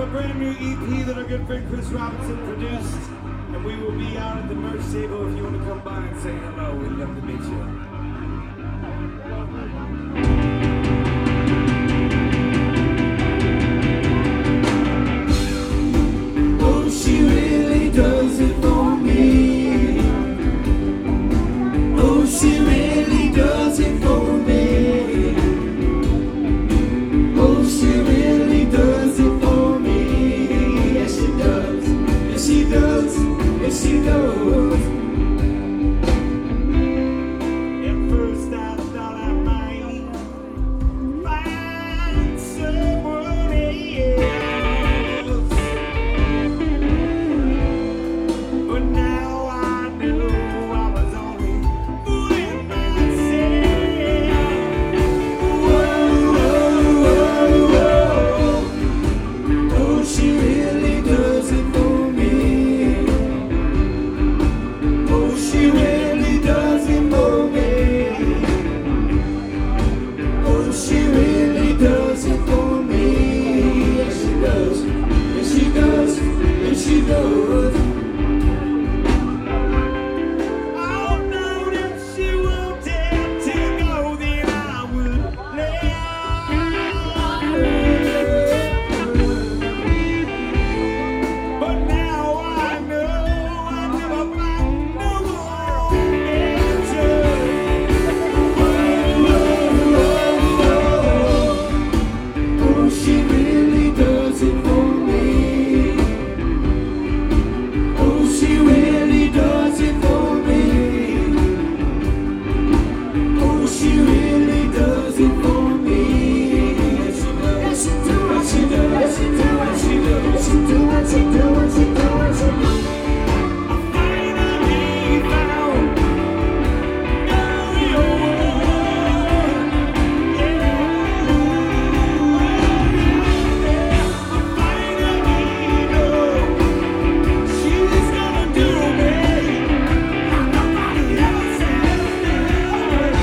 a brand new EP that our good friend Chris Robinson produced, and we will be out at the merch table if you want to come by and say hello. We'd love to meet you. She really does it for me. Oh, she really does it for me. Oh, she really does it for me. Yes, she does. Yes, she does. Yes, she does. At first I thought I might find someone else. But now I know I was only fooling myself. Whoa, whoa, whoa. Oh, she really does it for me. Oh, she really does it for me. Oh, she really does it for me. Yes, she does. Yes, she does. Yes, she does. Oh no, if she won't dare to go, then I would let her. But now I know I'll never find no one better. Oh, she really does it for me. Oh, she really does it for me. Oh, she really does it for me. Yes, she does. Yes, she does. Yes, she does. Yes, she does. Yes, she does. Yes, she does. Yes, she does. Yes, she does. I finally found the real one. I finally know she's gonna do me like nobody else has done.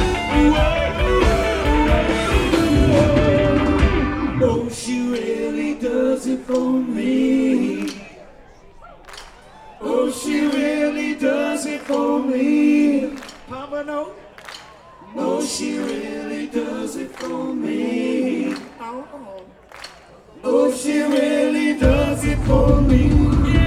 Oh, she really does it for me. Oh, she really does it for me. Papa, no. Oh, she really does it for me. Oh. Oh, she really does it for me.